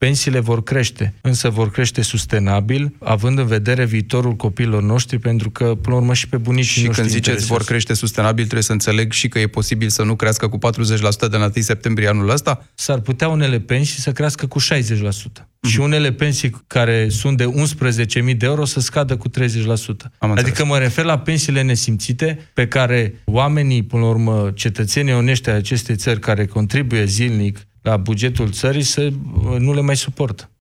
pensiile vor crește, însă vor crește sustenabil, având în vedere viitorul copiilor noștri, pentru că, până la urmă, și pe bunicii și noștri când ziceți vor crește sustenabil, trebuie să înțeleg și că e posibil să nu crească cu 40% de la 1 septembrie anul ăsta? S-ar putea unele pensii să crească cu 60%. Și unele pensii care sunt de 11.000 de euro să scadă cu 30%. Adică mă refer la pensiile nesimțite pe care oamenii, până la urmă, cetățenii onești ai acestei țări care contribuie zilnic la bugetul țării să nu le mai suportă.